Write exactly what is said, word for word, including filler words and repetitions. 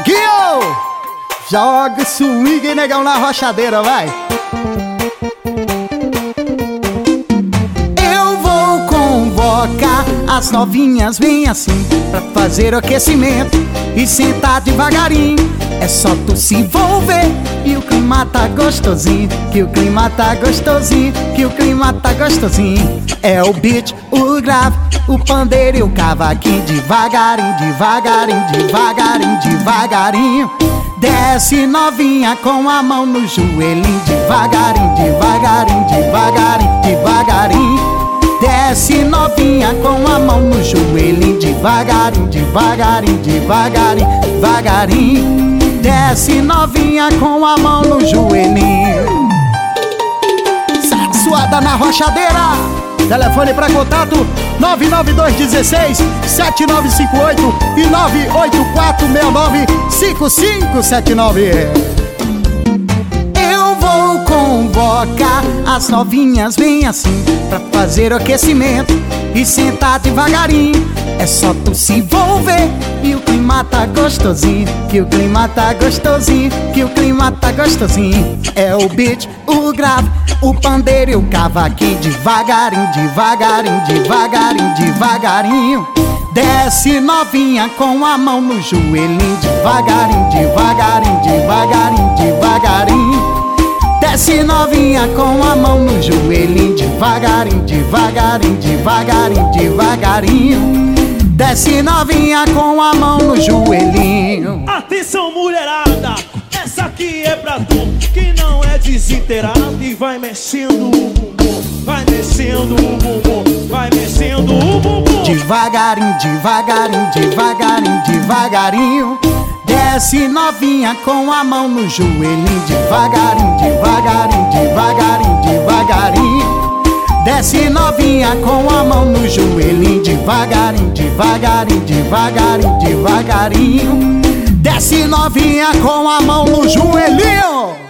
Neguinho! Joga o swing, negão, na rochadeira, vai! Eu vou convocar as novinhas bem assim, pra fazer o aquecimento e sentar devagarinho. É só tu se envolver e o clima tá gostosinho, que o clima tá gostosinho, que o clima tá gostosinho. É o beat, o grave, o pandeiro e o cavaquinho. Devagarinho, devagarinho, devagarinho, devagarinho. Desce novinha com a mão no joelhinho. Devagarinho, devagarinho, devagarinho, devagarinho. Desce novinha com a mão no joelhinho. Devagarinho, devagarinho, devagarinho, devagarinho. Desce novinha com a mão no joelhinho. Sexuada na rochadeira. Telefone pra contato nove nove dois um seis, sete nove cinco oito e nove oito quatro seis nove cinco cinco sete nove. Eu vou convocar as novinhas bem assim, pra fazer o aquecimento e sentar devagarinho. É só tu se envolver e o clima tá gostosinho, que o clima tá gostosinho, que o clima tá gostosinho. É o beat, o grave, o pandeiro e o cavaquinho. Devagarinho, devagarinho, devagarinho, devagarinho. Desce novinha com a mão no joelhinho. Devagarinho, devagarinho, devagarinho, devagarinho. Desce novinha com a mão no joelhinho. Devagarinho, devagarinho, devagarinho, devagarinho. Desce novinha com a mão no joelhinho. Atenção, mulherada, essa aqui é pra tu que não é desinteirado e vai mexendo o bumbum, vai mexendo o bumbum, vai mexendo o bumbum. Devagarinho, devagarinho, devagarinho, devagarinho. Desce novinha com a mão no joelhinho. Devagarinho, devagarinho, devagarinho, devagarinho. Desce novinha com a mão no joelhinho. Devagarinho, devagarinho, devagarinho, devagarinho. Desce novinha com a mão no joelhinho.